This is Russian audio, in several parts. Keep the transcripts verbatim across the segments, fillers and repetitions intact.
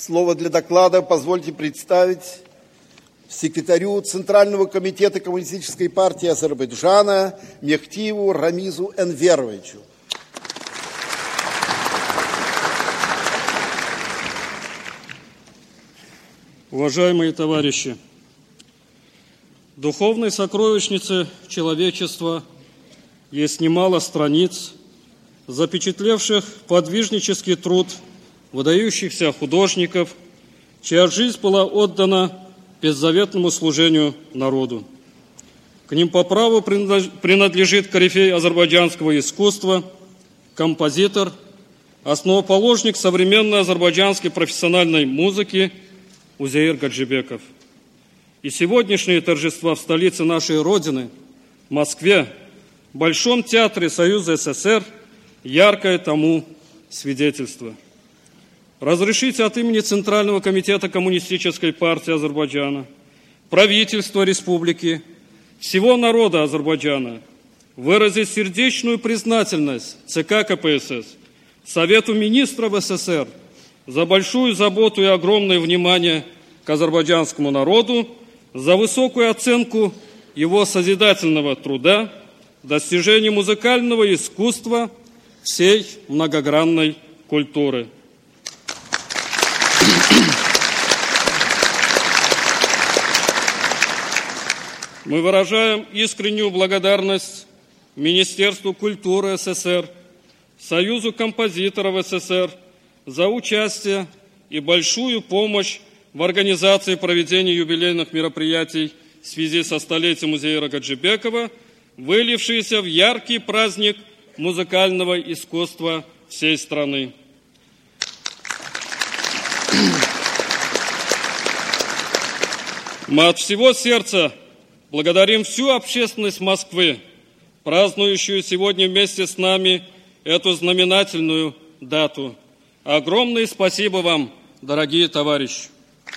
Слово для доклада позвольте представить секретарю Центрального комитета Коммунистической партии Азербайджана Мехтиеву Рамизу Энверовичу. Уважаемые товарищи, духовной сокровищнице человечества есть немало страниц, запечатлевших подвижнический труд выдающихся художников, чья жизнь была отдана беззаветному служению народу. К ним по праву принадлежит корифей азербайджанского искусства, композитор, основоположник современной азербайджанской профессиональной музыки Узеир Гаджибеков. И сегодняшние торжества в столице нашей Родины, Москве, в Большом театре Союза СССР яркое тому свидетельство. Разрешите от имени Центрального комитета Коммунистической партии Азербайджана, правительства республики, всего народа Азербайджана выразить сердечную признательность ЦК КПСС, Совету министров СССР за большую заботу и огромное внимание к азербайджанскому народу, за высокую оценку его созидательного труда, достижения музыкального искусства, всей многогранной культуры. Мы выражаем искреннюю благодарность Министерству культуры СССР, Союзу композиторов СССР за участие и большую помощь в организации проведения юбилейных мероприятий в связи со столетием Узеира Гаджибекова, вылившиеся в яркий праздник музыкального искусства всей страны. Мы от всего сердца благодарим всю общественность Москвы, празднующую сегодня вместе с нами эту знаменательную дату. Огромное спасибо вам, дорогие товарищи.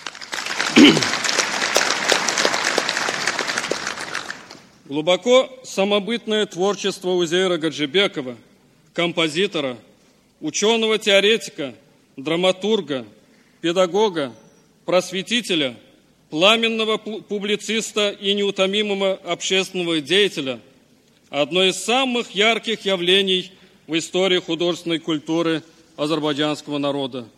Глубоко самобытное творчество Узеира Гаджибекова, композитора, ученого-теоретика, драматурга, педагога, просветителя, пламенного публициста и неутомимого общественного деятеля, одно из самых ярких явлений в истории художественной культуры азербайджанского народа.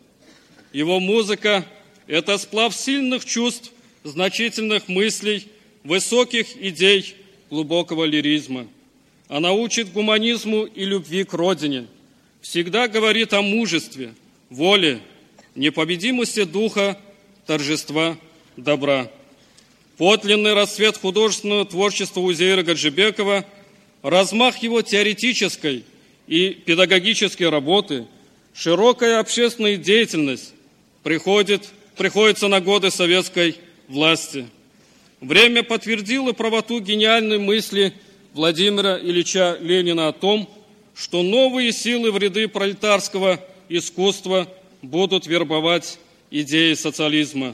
Его музыка – это сплав сильных чувств, значительных мыслей, высоких идей, глубокого лиризма. Она учит гуманизму и любви к родине, всегда говорит о мужестве, воле, непобедимости духа, торжества добра. Подлинный расцвет художественного творчества Узеира Гаджибекова, размах его теоретической и педагогической работы, широкая общественная деятельность приходит, приходится на годы советской власти. Время подтвердило правоту гениальной мысли Владимира Ильича Ленина о том, что новые силы в ряды пролетарского искусства будут вербовать идеи социализма.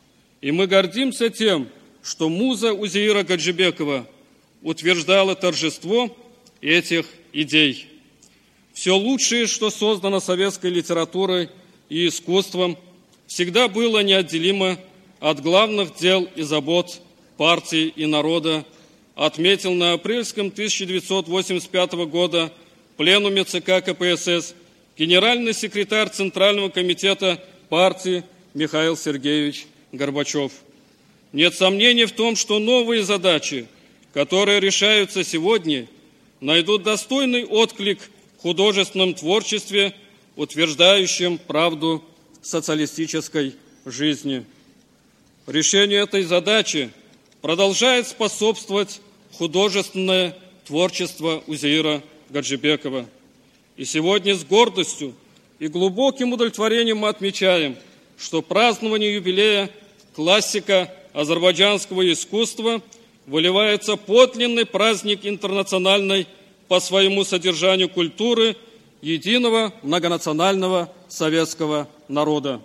И мы гордимся тем, что муза Узеира Гаджибекова утверждала торжество этих идей. Все лучшее, что создано советской литературой и искусством, всегда было неотделимо от главных дел и забот партии и народа, отметил на апрельском тысяча девятьсот восемьдесят пятого года пленуме ЦК КПСС генеральный секретарь Центрального комитета партии Михаил Сергеевич Горбачев. Нет сомнений в том, что новые задачи, которые решаются сегодня, найдут достойный отклик в художественном творчестве, утверждающем правду социалистической жизни. Решению этой задачи продолжает способствовать художественное творчество Узеира Гаджибекова. И сегодня с гордостью и глубоким удовлетворением мы отмечаем, что празднование юбилея классика азербайджанского искусства выливается подлинный праздник интернациональной по своему содержанию культуры единого многонационального советского народа.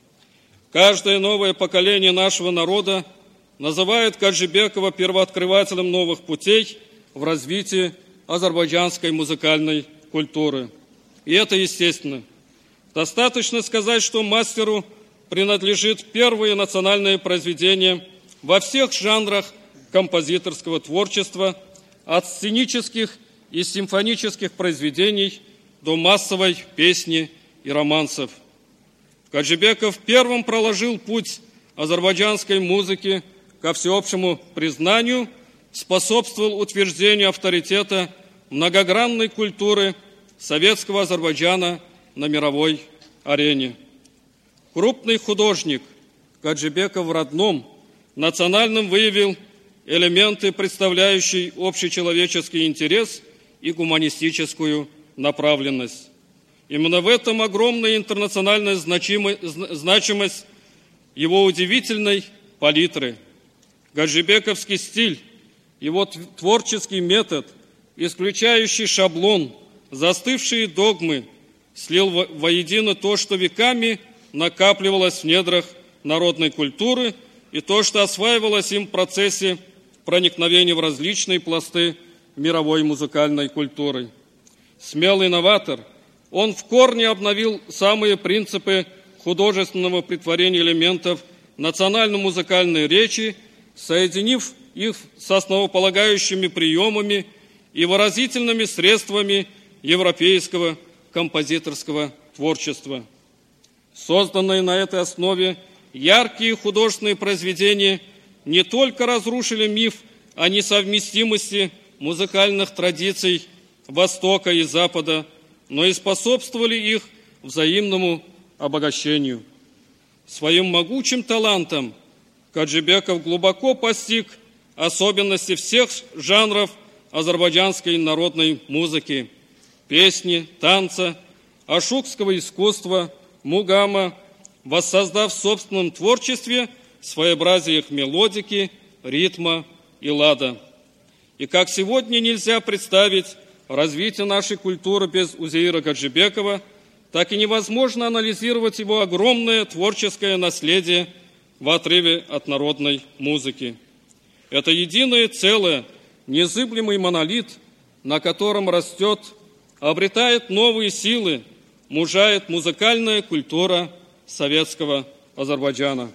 Каждое новое поколение нашего народа называет Гаджибекова первооткрывателем новых путей в развитии азербайджанской музыкальной культуры. И это естественно. Достаточно сказать, что мастеру принадлежит первое национальное произведение во всех жанрах композиторского творчества, от сценических и симфонических произведений до массовой песни и романсов. Гаджибеков первым проложил путь азербайджанской музыки ко всеобщему признанию, способствовал утверждению авторитета многогранной культуры советского Азербайджана на мировой арене. Крупный художник Гаджибеков в родном, национальном выявил элементы, представляющие общечеловеческий интерес и гуманистическую направленность. Именно в этом огромная интернациональная значимость его удивительной палитры. Гаджибековский стиль, его творческий метод, исключающий шаблон, застывшие догмы, слил воедино то, что веками накапливалось в недрах народной культуры, и то, что осваивалось им в процессе проникновения в различные пласты мировой музыкальной культуры. Смелый новатор, он в корне обновил самые принципы художественного претворения элементов национально-музыкальной речи, соединив их с основополагающими приемами и выразительными средствами европейского композиторского творчества. Созданные на этой основе яркие художественные произведения не только разрушили миф о несовместимости музыкальных традиций Востока и Запада, но и способствовали их взаимному обогащению. Своим могучим талантом Гаджибеков глубоко постиг особенности всех жанров азербайджанской народной музыки, песни, танца, ашукского искусства, мугама, воссоздав в собственном творчестве своеобразие их мелодики, ритма и лада. И как сегодня нельзя представить развитие нашей культуры без Узеира Гаджибекова, так и невозможно анализировать его огромное творческое наследие в отрыве от народной музыки. Это единое целое, незыблемый монолит, на котором растет, обретает новые силы, мужает музыкальная культура советского Азербайджана.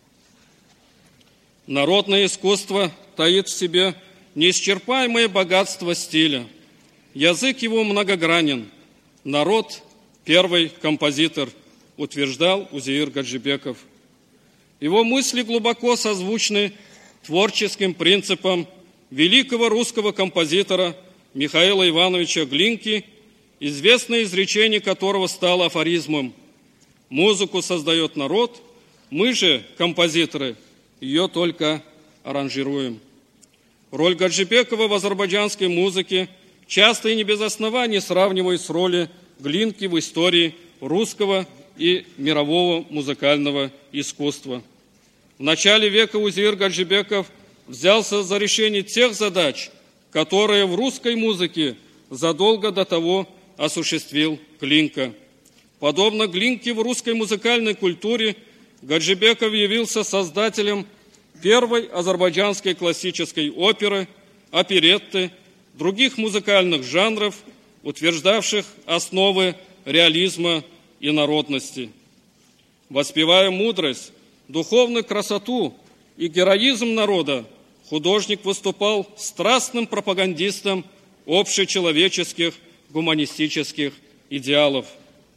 Народное искусство таит в себе неисчерпаемое богатство стиля. Язык его многогранен. Народ – первый композитор, утверждал Узеир Гаджибеков. Его мысли глубоко созвучны творческим принципам великого русского композитора Михаила Ивановича Глинки, известное изречение которого стало афоризмом: «Музыку создает народ, мы же, композиторы, ее только аранжируем». Роль Гаджибекова в азербайджанской музыке часто и не без оснований сравнивают с ролью Глинки в истории русского и мирового музыкального искусства. В начале века Узеир Гаджибеков взялся за решение тех задач, которые в русской музыке задолго до того осуществил Глинка. Подобно Глинке в русской музыкальной культуре, Гаджибеков явился создателем первой азербайджанской классической оперы, оперетты, других музыкальных жанров, утверждавших основы реализма и народности. Воспевая мудрость, духовную красоту и героизм народа, художник выступал страстным пропагандистом общечеловеческих гуманистических идеалов.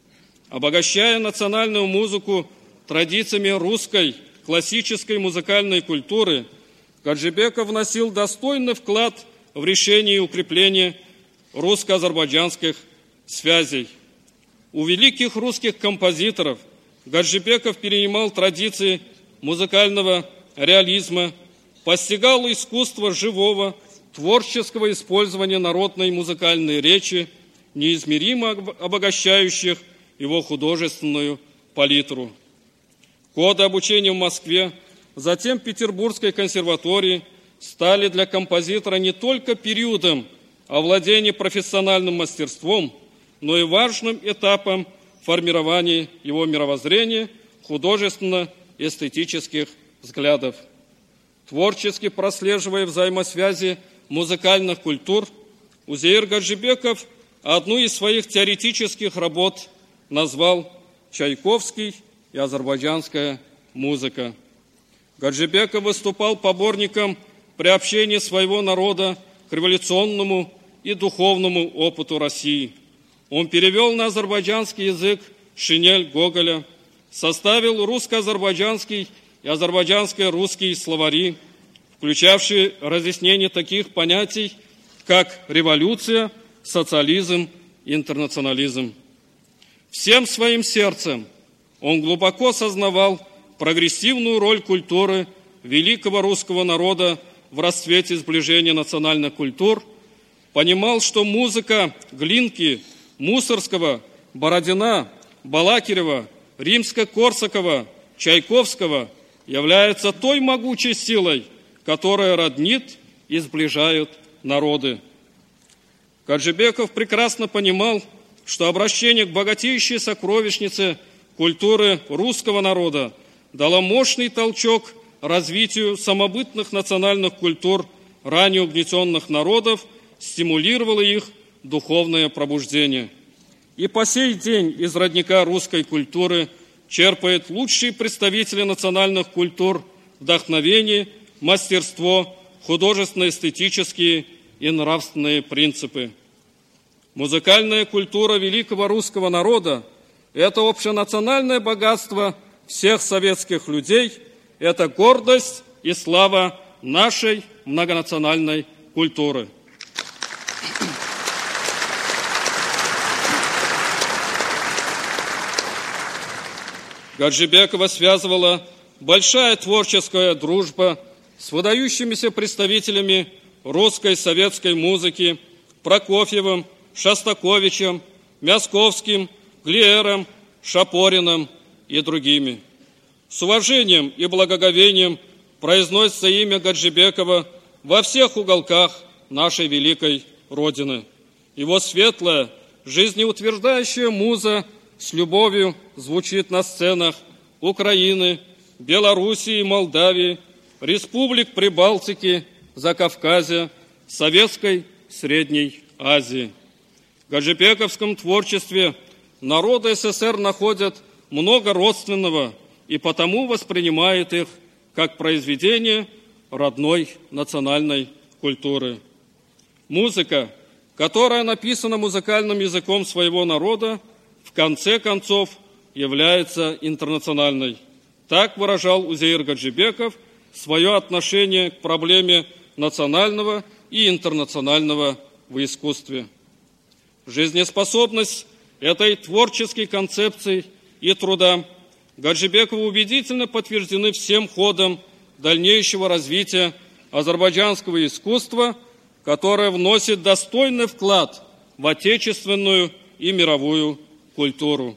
Обогащая национальную музыку традициями русской классической музыкальной культуры, Гаджибеков вносил достойный вклад в решение и укрепление русско-азербайджанских связей. У великих русских композиторов Гаджибеков перенимал традиции музыкального реализма, постигал искусство живого, творческого использования народной музыкальной речи, неизмеримо обогащающих его художественную палитру. Годы обучения в Москве, затем в Петербургской консерватории стали для композитора не только периодом овладения профессиональным мастерством, но и важным этапом формирования его мировоззрения, художественно-эстетических взглядов. Творчески прослеживая взаимосвязи музыкальных культур, Узеир Гаджибеков одну из своих теоретических работ назвал «Чайковский и азербайджанская музыка. Гаджибеков выступал поборником приобщения своего народа к революционному и духовному опыту России. Он перевел на азербайджанский язык «Шинель» Гоголя, составил русско-азербайджанский и азербайджанско-русские словари, включавшие разъяснение таких понятий, как революция, социализм и интернационализм. Всем своим сердцем он глубоко сознавал прогрессивную роль культуры великого русского народа в расцвете сближения национальных культур, понимал, что музыка Глинки, Мусорского, Бородина, Балакирева, Римско-Корсакова, Чайковского является той могучей силой, которая роднит и сближает народы. Гаджибеков прекрасно понимал, что обращение к богатейшей сокровищнице культуры русского народа дало мощный толчок развитию самобытных национальных культур ранее угнетенных народов, стимулировало их духовное пробуждение. И по сей день из родника русской культуры черпают лучшие представители национальных культур вдохновение, мастерство, художественно-эстетические и нравственные принципы. Музыкальная культура великого русского народа – это общенациональное богатство всех советских людей, это гордость и слава нашей многонациональной культуры. Гаджибекова связывала большая творческая дружба с выдающимися представителями русской советской музыки Прокофьевым, Шостаковичем, Мясковским, Глиером, Шапориным и другими. С уважением и благоговением произносится имя Гаджибекова во всех уголках нашей великой Родины. Его светлая, жизнеутверждающая муза с любовью звучит на сценах Украины, Белоруссии, Молдавии, республик Прибалтики, Закавказья, Советской Средней Азии. В гаджибековском творчестве народы СССР находят много родственного и потому воспринимают их как произведение родной национальной культуры. Музыка, которая написана музыкальным языком своего народа, в конце концов является интернациональной. Так выражал Узейр Гаджибеков свое отношение к проблеме национального и интернационального в искусстве. Жизнеспособность этой творческой концепции и труда Гаджибекова убедительно подтверждены всем ходом дальнейшего развития азербайджанского искусства, которое вносит достойный вклад в отечественную и мировую культуру.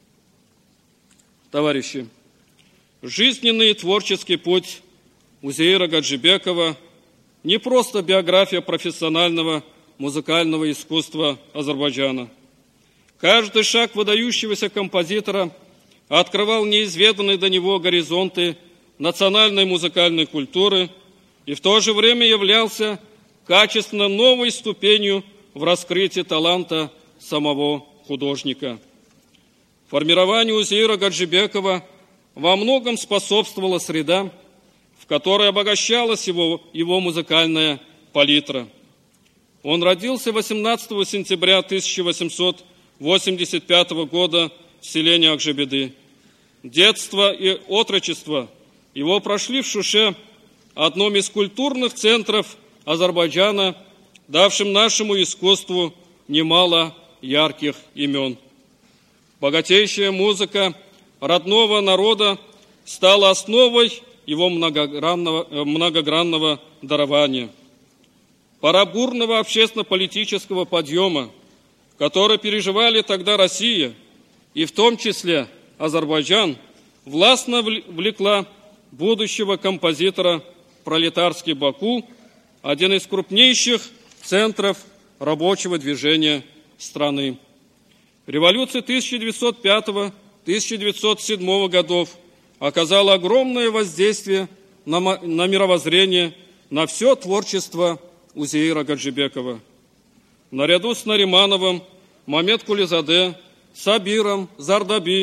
Товарищи, жизненный и творческий путь Узейра Гаджибекова не просто биография профессионального музыкального искусства Азербайджана. Каждый шаг выдающегося композитора открывал неизведанные до него горизонты национальной музыкальной культуры и в то же время являлся качественно новой ступенью в раскрытии таланта самого художника. Формированию Узейра Гаджибекова во многом способствовала среда, в которой обогащалась его, его музыкальная палитра. Он родился восемнадцатого сентября тысяча восемьсот восемьдесят пятого года в селении Акжебеды. Детство и отрочество его прошли в Шуше, одном из культурных центров Азербайджана, давшим нашему искусству немало ярких имен. Богатейшая музыка родного народа стала основой его многогранного, многогранного дарования. Пора бурного общественно-политического подъема, который переживали тогда Россия, и в том числе Азербайджан, властно влекла будущего композитора пролетарский Баку, один из крупнейших центров рабочего движения страны. Революция тысяча девятьсот пятого — тысяча девятьсот седьмого годов оказала огромное воздействие на, на мировоззрение, на все творчество Узейра Гаджибекова. Наряду с Наримановым, Мамед Кулизаде, Сабиром, Зардаби,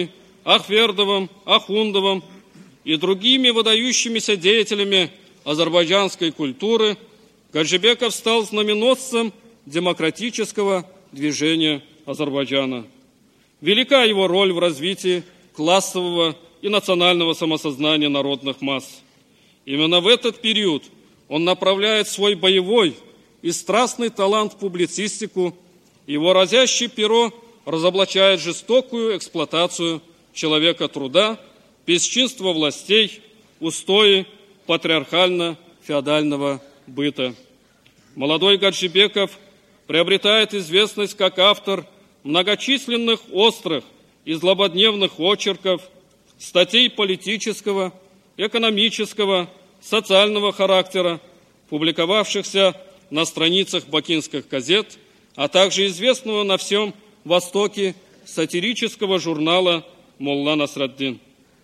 Ахвердовым, Ахундовым и другими выдающимися деятелями азербайджанской культуры, Гаджибеков стал знаменосцем демократического движения Азербайджана. Велика его роль в развитии классового и национального самосознания народных масс. Именно в этот период он направляет свой боевой и страстный талант в публицистику, его разящее перо разоблачает жестокую эксплуатацию человека труда, бесчинство властей, устои патриархально-феодального быта. Молодой Гаджибеков приобретает известность как автор многочисленных острых и злободневных очерков, статей политического, экономического, социального характера, публиковавшихся на страницах бакинских газет, а также известного на всем Востоке сатирического журнала «Молла Насраддин».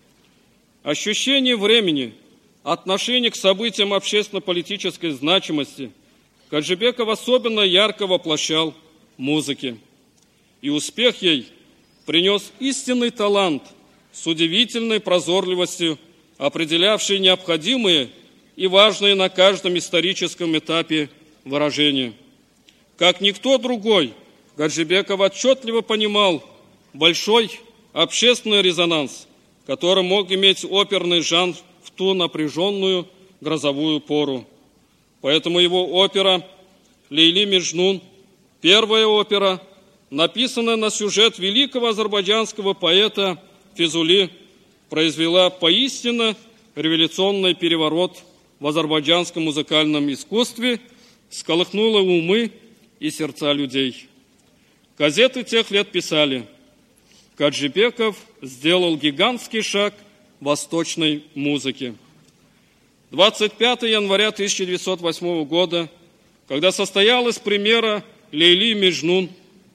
Ощущение времени, отношение к событиям общественно-политической значимости Гаджибеков особенно ярко воплощал в музыке. И успех ей принес истинный талант с удивительной прозорливостью, определявший необходимые и важные на каждом историческом этапе выражения. Как никто другой, Гаджибеков отчетливо понимал большой общественный резонанс, который мог иметь оперный жанр в ту напряженную грозовую пору. Поэтому его опера «Лейли Межнун», первая опера, написанная на сюжет великого азербайджанского поэта Физули, произвела поистине революционный переворот в азербайджанском музыкальном искусстве, всколыхнула умы и сердца людей. Газеты тех лет писали: Гаджибеков сделал гигантский шаг в восточной музыке. двадцать пятого января тысяча девятьсот восьмого года, когда состоялась премьера «Лейли Межнун»,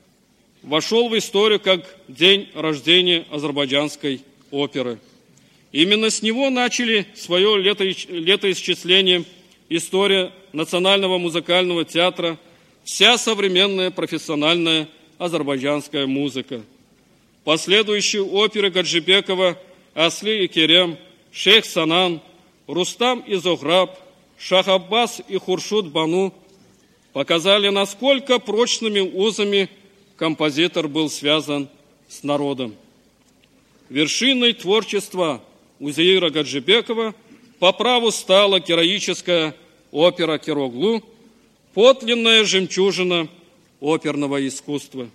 вошел в историю как день рождения азербайджанской оперы. Именно с него начали свое летоисчисление история Национального музыкального театра, вся современная профессиональная азербайджанская музыка. Последующие оперы Гаджибекова «Асли и Керем», «Шейх Санан», «Рустам и Зохраб», «Шах Аббас и Хуршуд Бану» показали, насколько прочными узами композитор был связан с народом. Вершиной творчества Узеира Гаджибекова по праву стала героическая опера «Кероглу», подлинная жемчужина оперного искусства.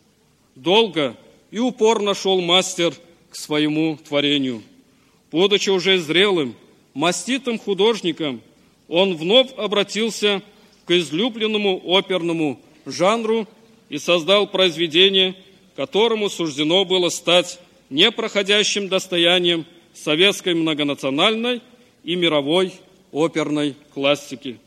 Долго и упорно шел мастер к своему творению. Будучи уже зрелым, маститым художником, он вновь обратился к излюбленному оперному жанру и создал произведение, которому суждено было стать непроходящим достоянием советской многонациональной и мировой оперной классики.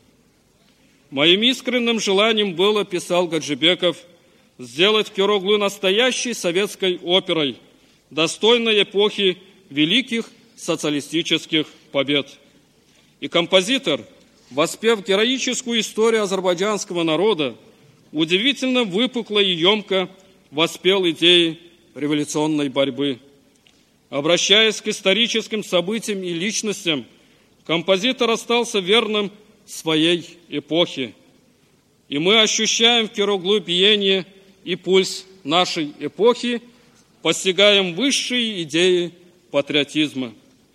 Моим искренним желанием было, писал Гаджибеков, сделать Кероглу настоящей советской оперой, достойной эпохи великих социалистических побед. И композитор, воспев героическую историю азербайджанского народа, удивительно выпукло и емко воспел идеи революционной борьбы. Обращаясь к историческим событиям и личностям, композитор остался верным своей эпохе. И мы ощущаем в Кероглу биение и пульс нашей эпохи, постигаем высшие идеи патриотизма.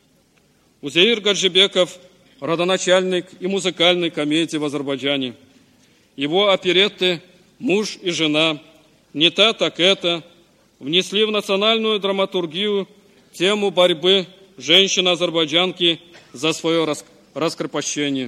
Узеир Гаджибеков – родоначальник и музыкальной комедии в Азербайджане. Его оперетты «Муж и жена», «Не та, так это» внесли в национальную драматургию тему борьбы женщины-азербайджанки за свое раскрепощение.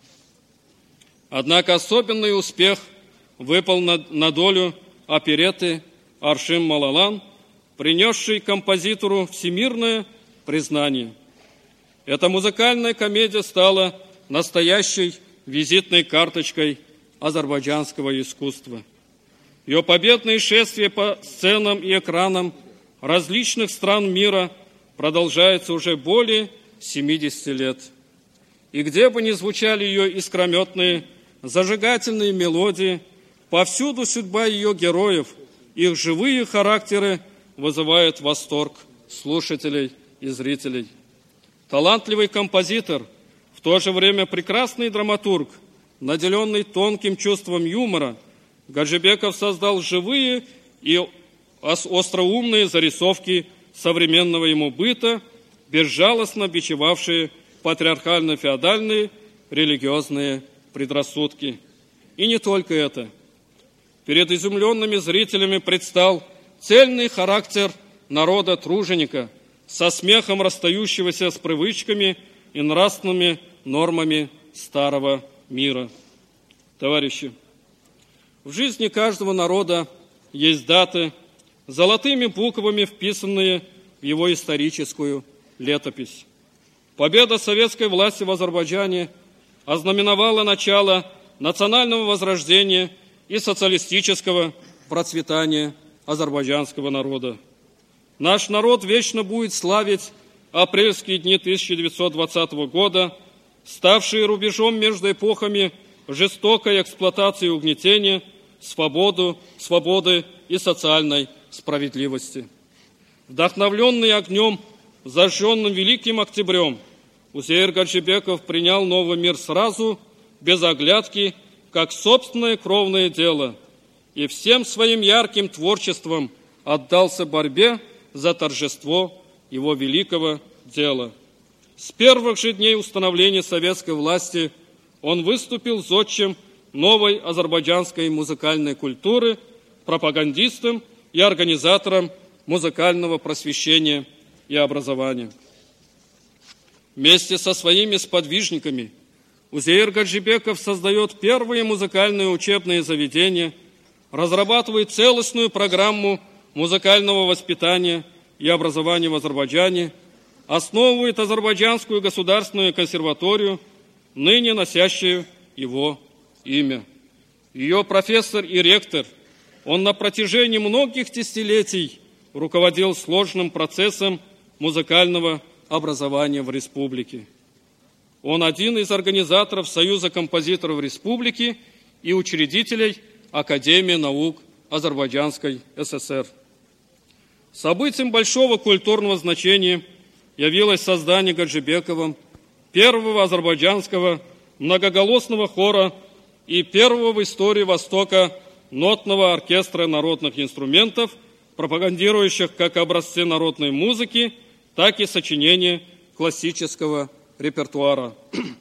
Однако особенный успех выпал на, на долю оперетты «Аршим Малалан», принесшей композитору всемирное признание. Эта музыкальная комедия стала настоящей визитной карточкой азербайджанского искусства. Ее победные шествия по сценам и экранам различных стран мира продолжаются уже более семидесяти лет. И где бы ни звучали ее искрометные, зажигательные мелодии, повсюду судьба ее героев, их живые характеры вызывают восторг слушателей и зрителей. Талантливый композитор, в то же время прекрасный драматург, наделенный тонким чувством юмора, Гаджибеков создал живые и остроумные зарисовки современного ему быта, безжалостно бичевавшие патриархально-феодальные религиозные предрассудки. И не только это. Перед изумленными зрителями предстал цельный характер народа-труженика, со смехом расстающегося с привычками и нравственными нормами старого мира. Товарищи, в жизни каждого народа есть даты, золотыми буквами вписанные в его историческую летопись. Победа советской власти в Азербайджане ознаменовала начало национального возрождения и социалистического процветания азербайджанского народа. Наш народ вечно будет славить апрельские дни тысяча девятьсот двадцатого года, ставшие рубежом между эпохами жестокой эксплуатации и угнетения, свободу, свободы и социальной справедливости. Вдохновленный огнем, зажженным Великим Октябрем, Узейр Гаджибеков принял новый мир сразу, без оглядки, как собственное кровное дело, и всем своим ярким творчеством отдался борьбе за торжество его великого дела. С первых же дней установления советской власти он выступил зодчим новой азербайджанской музыкальной культуры, пропагандистом и организатором музыкального просвещения и образования. Вместе со своими сподвижниками Узейр Гаджибеков создает первые музыкальные учебные заведения, разрабатывает целостную программу музыкального воспитания и образования в Азербайджане, основывает Азербайджанскую государственную консерваторию, ныне носящую его имя. Ее профессор и ректор, он на протяжении многих десятилетий руководил сложным процессом музыкального образования в республике. Он один из организаторов Союза композиторов республики и учредителей Академии наук Азербайджанской ССР. Событием большого культурного значения явилось создание Гаджибековым первого азербайджанского многоголосного хора и первого в истории Востока нотного оркестра народных инструментов, пропагандирующих как образцы народной музыки, так и сочинения классического репертуара.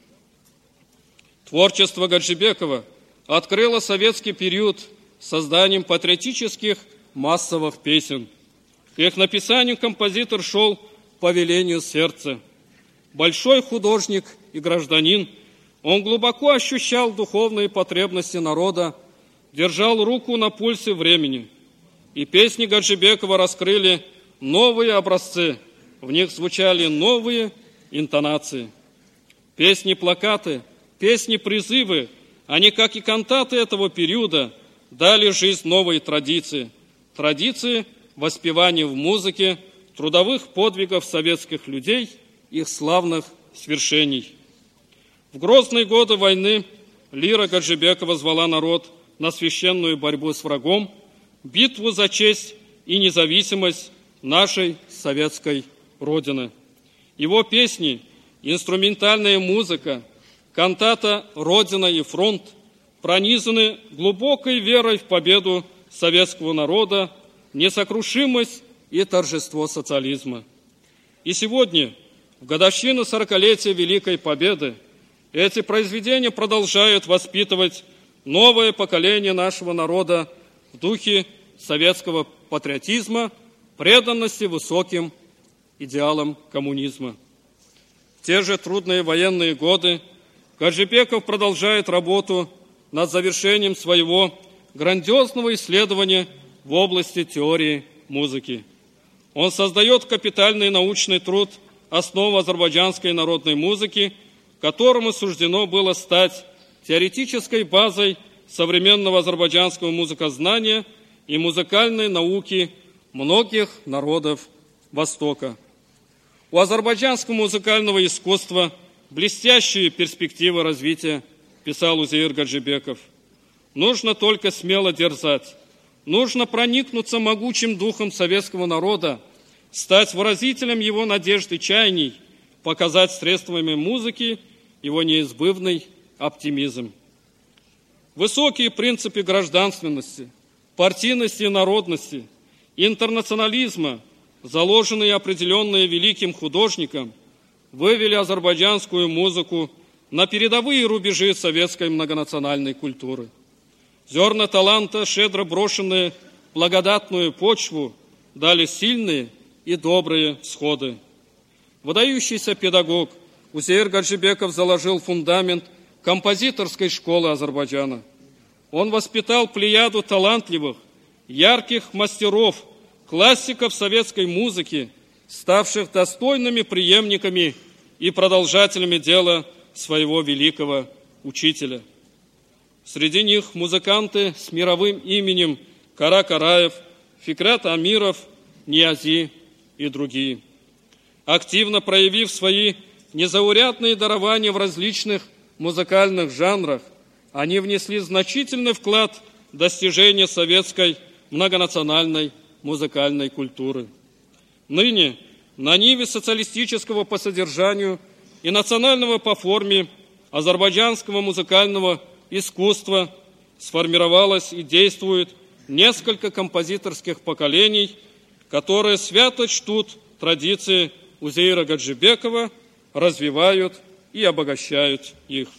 Творчество Гаджибекова открыло советский период созданием патриотических массовых песен. К их написанию композитор шел по велению сердца. Большой художник и гражданин, он глубоко ощущал духовные потребности народа, держал руку на пульсе времени. И песни Гаджибекова раскрыли новые образцы, в них звучали новые интонации. Песни-плакаты, песни-призывы, они, как и кантаты этого периода, дали жизнь новой традиции. Традиции воспевания в музыке трудовых подвигов советских людей, их славных свершений. В грозные годы войны лира Гаджибекова звала народ на священную борьбу с врагом, битву за честь и независимость нашей советской Родины. Его песни, инструментальная музыка, кантата «Родина и фронт» пронизаны глубокой верой в победу советского народа, несокрушимость и торжество социализма. И сегодня, в годовщину сорокалетия Великой Победы, эти произведения продолжают воспитывать новое поколение нашего народа в духе советского патриотизма, преданности высоким идеалам коммунизма. В те же трудные военные годы Гаджибеков продолжает работу над завершением своего грандиозного исследования в области теории музыки. Он создает капитальный научный труд «Основы азербайджанской народной музыки», которому суждено было стать теоретической базой современного азербайджанского музыкознания и музыкальной науки многих народов Востока. У азербайджанского музыкального искусства блестящие перспективы развития, писал Узейр Гаджибеков. Нужно только смело дерзать. Нужно проникнуться могучим духом советского народа, стать выразителем его надежд и чаяний, показать средствами музыки его неизбывный оптимизм. Высокие принципы гражданственности, партийности и народности, интернационализма, заложенные и определенные великим художником, вывели азербайджанскую музыку на передовые рубежи советской многонациональной культуры. Зерна таланта, щедро брошенные в благодатную почву, дали сильные и добрые всходы. Выдающийся педагог Узейр Гаджибеков заложил фундамент композиторской школы Азербайджана. Он воспитал плеяду талантливых, ярких мастеров, классиков советской музыки, ставших достойными преемниками и продолжателями дела своего великого учителя. Среди них музыканты с мировым именем Кара Караев, Фикрат Амиров, Ниязи и другие. Активно проявив свои незаурядные дарования в различных музыкальных жанрах, они внесли значительный вклад в достижение советской многонациональной музыкальной культуры. Ныне на ниве социалистического по содержанию и национального по форме азербайджанского музыкального искусства сформировалось и действует несколько композиторских поколений, которые свято чтут традиции Узейра Гаджибекова, развивают и обогащают их.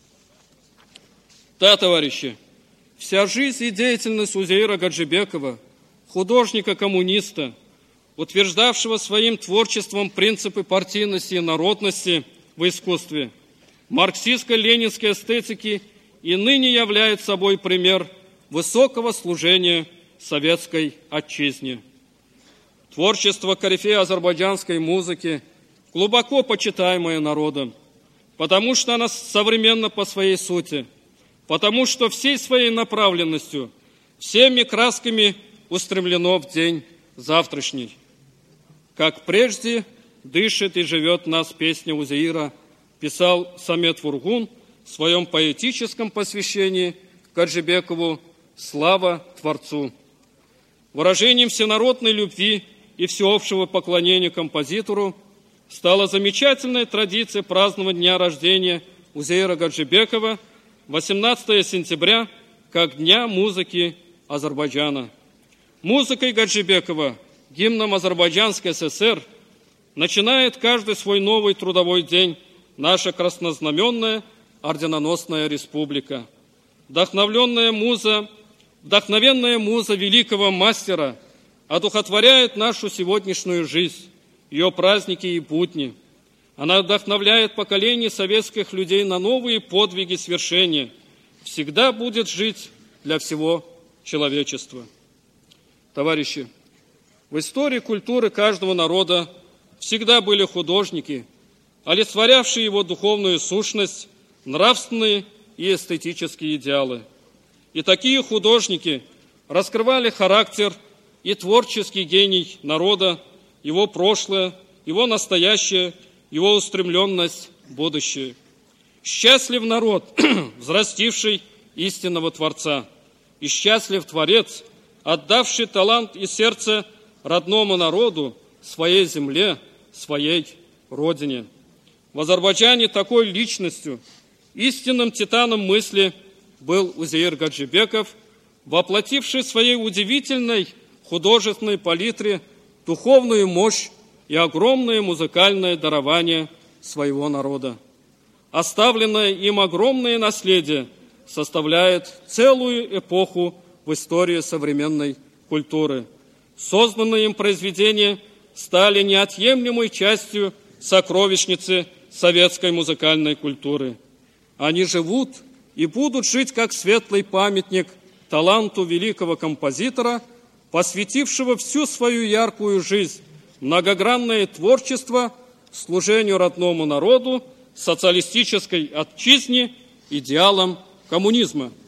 Да, товарищи, вся жизнь и деятельность Узейра Гаджибекова, художника-коммуниста, утверждавшего своим творчеством принципы партийности и народности в искусстве, марксистско-ленинской эстетики, и ныне являет собой пример высокого служения советской отчизне. Творчество корифея азербайджанской музыки глубоко почитаемое народом, потому что она современна по своей сути, потому что всей своей направленностью, всеми красками устремлено в день завтрашний. Как прежде дышит и живет в нас песня Узейра, писал Самет Вургун в своем поэтическом посвящении Гаджибекову «Слава Творцу». Выражением всенародной любви и всеобщего поклонения композитору стала замечательная традиция празднования дня рождения Узейра Гаджибекова восемнадцатого сентября как Дня музыки Азербайджана. Музыкой Гаджибекова, гимном Азербайджанской ССР, начинает каждый свой новый трудовой день наша краснознаменная орденоносная республика. Вдохновленная муза, вдохновенная муза великого мастера одухотворяет нашу сегодняшнюю жизнь, ее праздники и будни. Она вдохновляет поколение советских людей на новые подвиги свершения. Всегда будет жить для всего человечества. Товарищи, в истории культуры каждого народа всегда были художники, олицетворявшие его духовную сущность, нравственные и эстетические идеалы. И такие художники раскрывали характер и творческий гений народа, его прошлое, его настоящее, его устремленность в будущее. Счастлив народ, взрастивший истинного Творца, и счастлив Творец, отдавший талант и сердце родному народу, своей земле, своей родине. В Азербайджане такой личностью, истинным титаном мысли был Узейр Гаджибеков, воплотивший в своей удивительной художественной палитре духовную мощь и огромное музыкальное дарование своего народа. Оставленное им огромное наследие составляет целую эпоху в истории современной культуры. Созданные им произведения стали неотъемлемой частью сокровищницы советской музыкальной культуры. Они живут и будут жить как светлый памятник таланту великого композитора, посвятившего всю свою яркую жизнь, многогранное творчество служению родному народу, социалистической отчизне, идеалам коммунизма.